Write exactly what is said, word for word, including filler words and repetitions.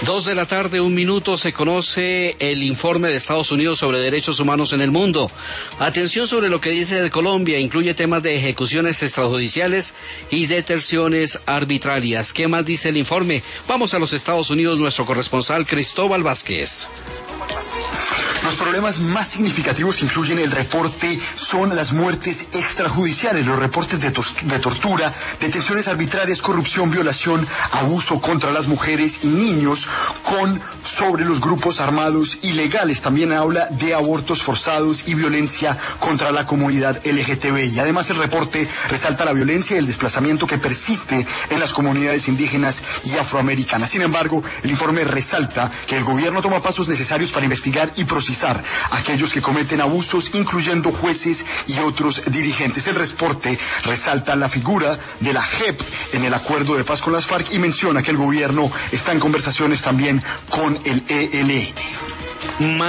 Dos de la tarde, un minuto, se conoce el informe de Estados Unidos sobre derechos humanos en el mundo. Atención sobre lo que dice de Colombia, incluye temas de ejecuciones extrajudiciales y detenciones arbitrarias. ¿Qué más dice el informe? Vamos a los Estados Unidos, nuestro corresponsal Cristóbal Vázquez. Los problemas más significativos que incluyen el reporte son las muertes extrajudiciales, los reportes de, tos- de tortura, detenciones arbitrarias, corrupción, violación, abuso contra las mujeres y niños, con sobre los grupos armados ilegales. También habla de abortos forzados y violencia contra la comunidad L G T B I. Además, el reporte resalta la violencia y el desplazamiento que persiste en las comunidades indígenas y afroamericanas. Sin embargo, el informe resalta que el gobierno toma pasos necesarios para investigar y procesar a aquellos que cometen abusos, incluyendo jueces y otros dirigentes. El reporte resalta la figura de la J E P en el acuerdo de paz con las FARC y menciona que el gobierno está en conversaciones también con el E L N.